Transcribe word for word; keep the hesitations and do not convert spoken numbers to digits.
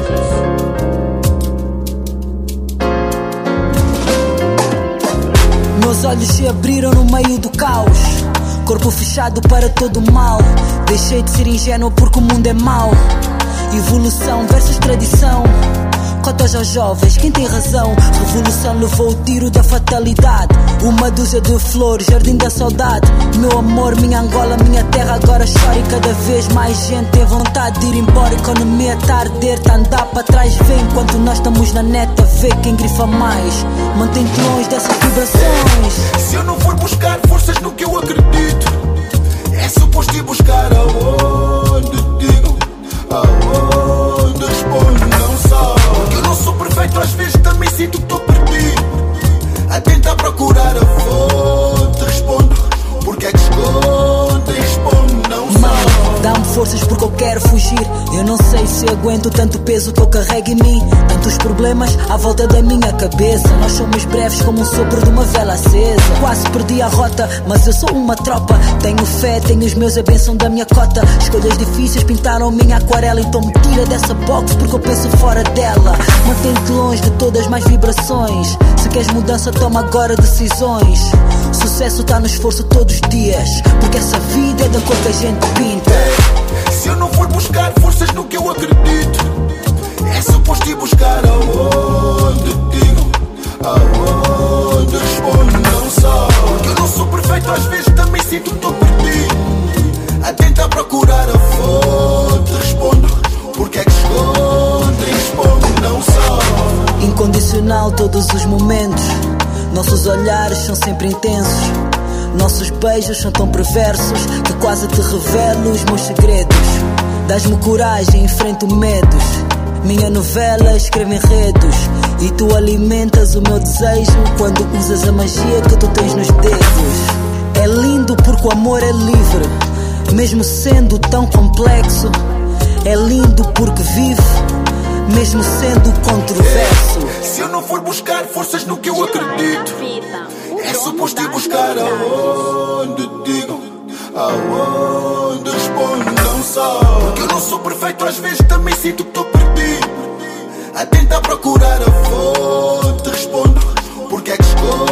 Meus olhos se abriram no meio do caos, corpo fechado para todo o mal. Deixei de ser ingênuo porque o mundo é mau. Evolução versus tradição, cotas aos jovens, quem tem razão? Revolução levou o tiro da fatalidade. Uma dúzia de flores, jardim da saudade. Meu amor, minha Angola, minha terra agora chora. E cada vez mais gente tem vontade de ir embora. Economia tá a arder, tá a andar para trás. Vê enquanto nós estamos na neta, vê quem grifa mais. Mantém-te longe dessas vibrações. Se eu não for buscar forças no que eu acredito, é suposto ir buscar aonde digo, aonde respondo, não só. Eu não sou perfeito, às vezes também sinto que estou perdido, a tentar procurar a fonte. Respondo, porque é que esconde? Respondo, não só. Dá-me forças porque eu quero fugir. Eu não sei se aguento tanto peso que eu carrego em mim. Tantos problemas à volta da minha cabeça. Nós somos breves como um sopro de uma vela acesa. Quase perdi a rota, mas eu sou uma tropa. Tenho fé, tenho os meus, a benção da minha cota. Escolhas difíceis pintaram minha aquarela. Então me tira dessa box porque eu penso fora dela. Mantém-te longe de todas mais vibrações. Se queres mudança, toma agora decisões. Sucesso tá no esforço todos os dias, porque essa vida é da cor que a gente pinta. Se eu não for buscar forças no que eu acredito, é suposto ir buscar aonde digo, aonde respondo, não só. Porque eu não sou perfeito, às vezes também sinto que estou perdido, a tentar procurar a fonte. Respondo, porque é que esconde? Respondo, não só. Incondicional todos os momentos. Nossos olhares são sempre intensos. Nossos beijos são tão perversos que quase te revelo os meus segredos. Dás-me coragem, enfrento medos. Minha novela escreve enredos. E tu alimentas o meu desejo quando usas a magia que tu tens nos dedos. É lindo porque o amor é livre, mesmo sendo tão complexo. É lindo porque vive, mesmo sendo controverso. Se eu não for buscar forças no que eu acredito, é suposto ir buscar aonde digo, aonde respondo, não só. Porque eu não sou perfeito, às vezes também sinto que estou perdido, a tentar procurar a fonte. Respondo, porque é que escolho?